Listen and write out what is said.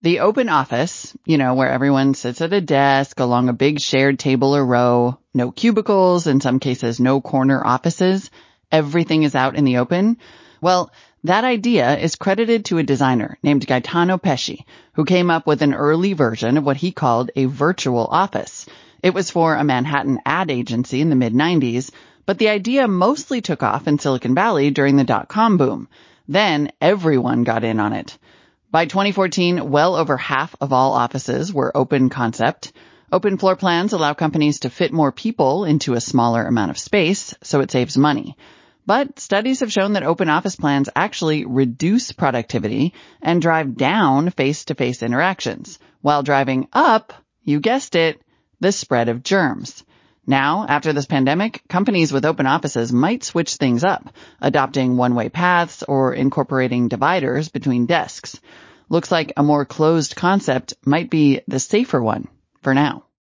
The open office, where everyone sits at a desk along a big shared table or row, no cubicles, in some cases no corner offices, everything is out in the open. Well, that idea is credited to a designer named Gaetano Pesce, who came up with an early version of what he called a virtual office. It was for a Manhattan ad agency in the mid-90s, but the idea mostly took off in Silicon Valley during the dot-com boom. Then everyone got in on it. By 2014, well over half of all offices were open concept. Open floor plans allow companies to fit more people into a smaller amount of space, so it saves money. But studies have shown that open office plans actually reduce productivity and drive down face-to-face interactions, while driving up, you guessed it, the spread of germs. Now, after this pandemic, companies with open offices might switch things up, adopting one-way paths or incorporating dividers between desks. Looks like a more closed concept might be the safer one for now.